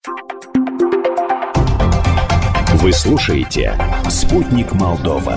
Вы слушаете «Спутник Молдова».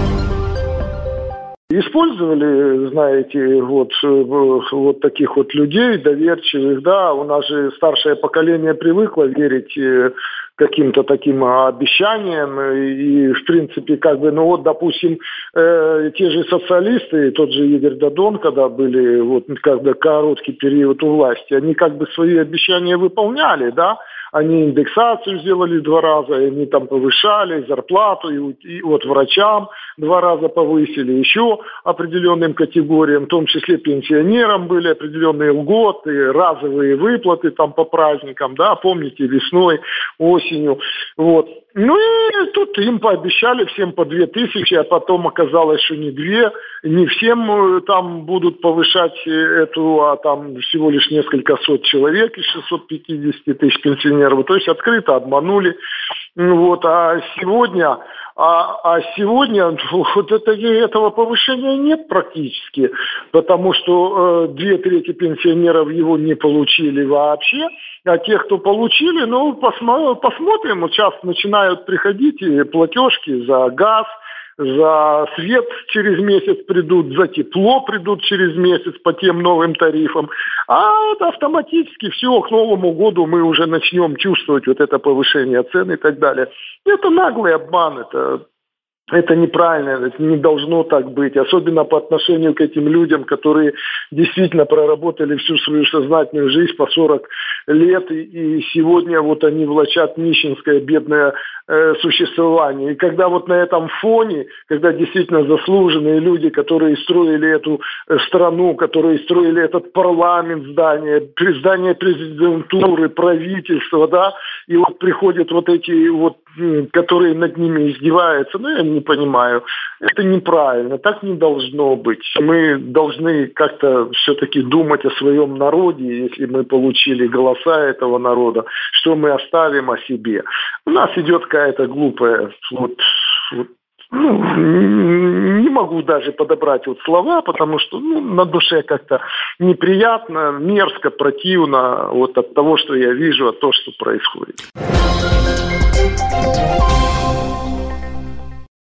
Использовали, знаете, вот таких вот людей доверчивых, да, у нас же старшее поколение привыкло верить каким-то таким обещаниям и, в принципе, допустим, те же социалисты, тот же Игорь Додон, когда были, когда короткий период у власти, они свои обещания выполняли, да, они индексацию сделали 2 раза, они там повышали зарплату, и врачам 2 раза повысили, еще определенным категориям, в том числе пенсионерам были определенные льготы, разовые выплаты там по праздникам, да, помните, весной, осенью, вот. Ну и тут им пообещали всем по 2000, а потом оказалось, что не 2, не всем там будут повышать эту, а там всего лишь несколько сот человек из 650 тысяч пенсионеров. То есть открыто обманули. А сегодня этого повышения нет практически, потому что 2/3 пенсионеров его не получили вообще, а те, кто получили, посмотрим, вот сейчас начинают приходить и платежки за газ, за свет через месяц придут, за тепло придут через месяц по тем новым тарифам. А это автоматически все, к Новому году мы уже начнем чувствовать вот это повышение цен и так далее. Это наглый обман, это неправильно, это не должно так быть, особенно по отношению к этим людям, которые действительно проработали всю свою сознательную жизнь по 40 лет, и сегодня они влачат нищенское, бедное существование. И когда на этом фоне, когда действительно заслуженные люди, которые строили эту страну, которые строили этот парламент, здание президентуры, правительства, да, и приходят эти которые над ними издеваются, я не понимаю, это неправильно, так не должно быть. Мы должны как-то все-таки думать о своем народе, если мы получили голоса этого народа, что мы оставим о себе. У нас идет какая-то глупая, не могу даже подобрать слова, потому что на душе как-то неприятно, мерзко, противно от того, что я вижу, от того, что происходит.